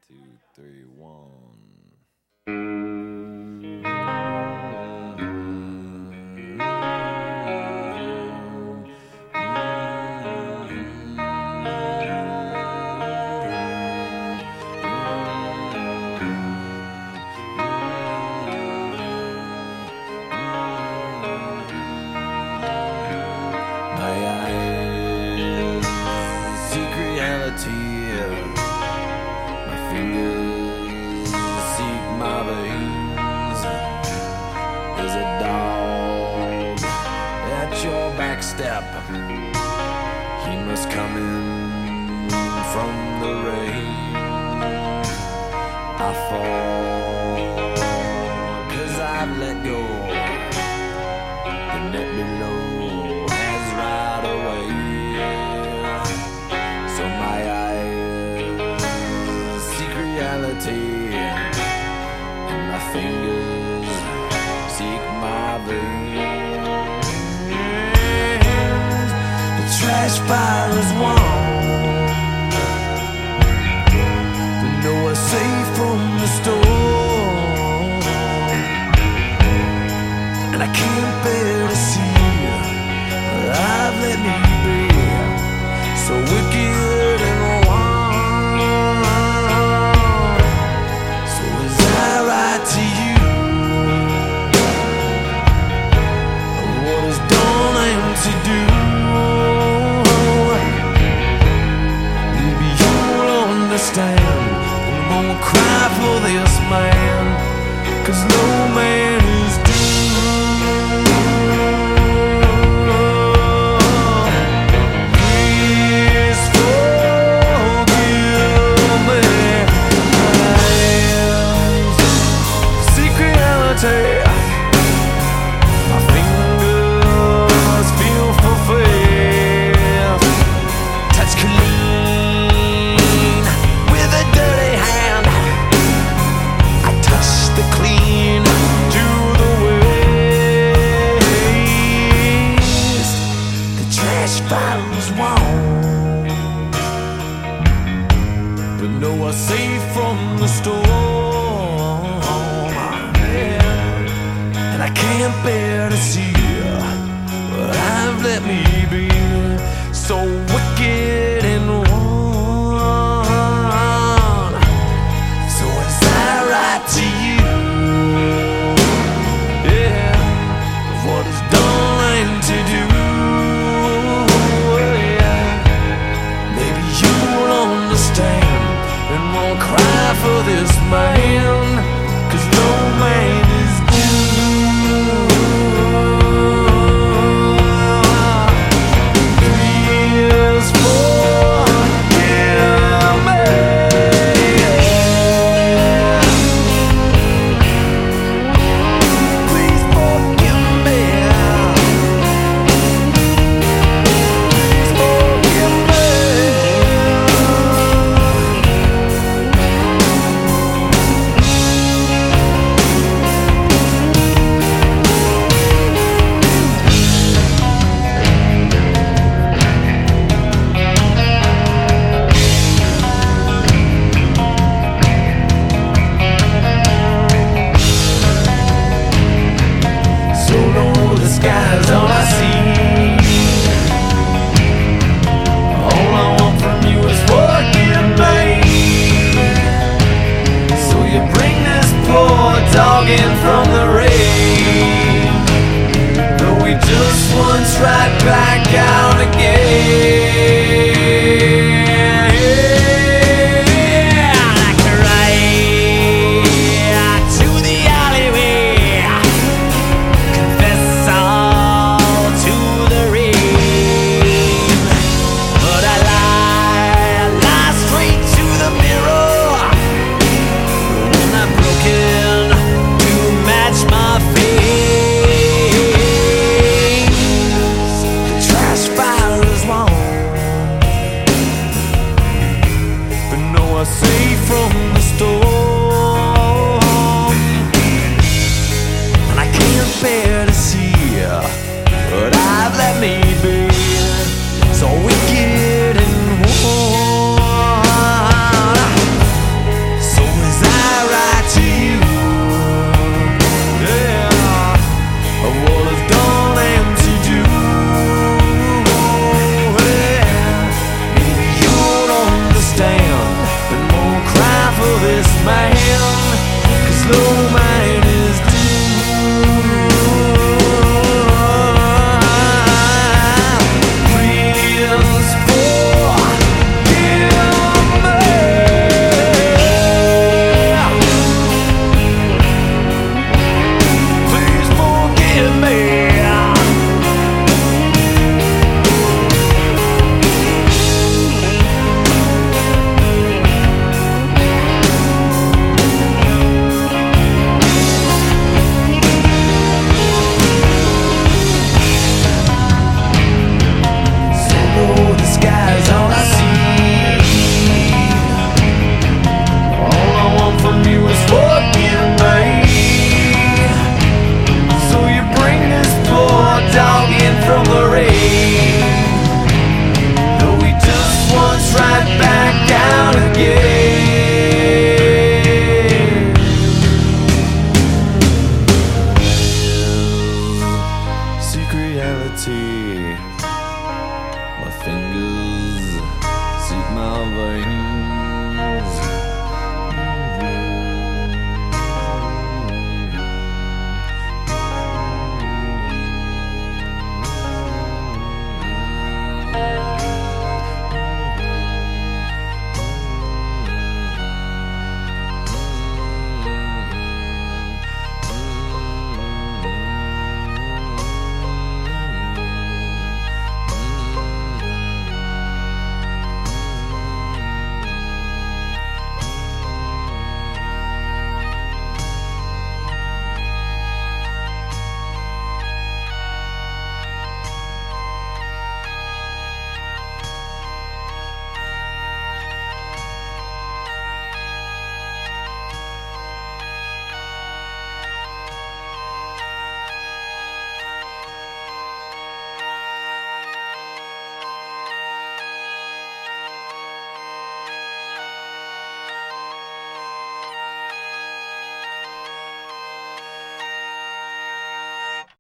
two, three, one. My eyes seek reality. My fingers seek my veins. There's a dog at your back step. He must come in from the rain. I fall 'cause I've let go. The net below has right away. So my eyes seek reality, and my fingers seek my veins. The trash fire is warm, but nowhere safe from the storm. And I can't bear to see I've let me be so wicked and wrong. So as I write to you of what is done and to do, maybe you'll understand and won't cry for this man, 'cause no man is due. My fingers feel fulfilled. Touch clean with a dirty hand. I touch the clean to the waste. The trash fire's warm, but nowhere safe from the storm. I can't bear to see what I've let me be, so wicked and wrong. So as I write to you, yeah, of what is done and to do, yeah, maybe you'll understand and won't cry for this man, 'cause no man is due. Sky's all I see. All I want from you is forgive me. So you bring this poor dog in from the rain, but we just once right back out again. Safe from the storm, and I can't bear to see what I've let me be, so wicked and warm. slow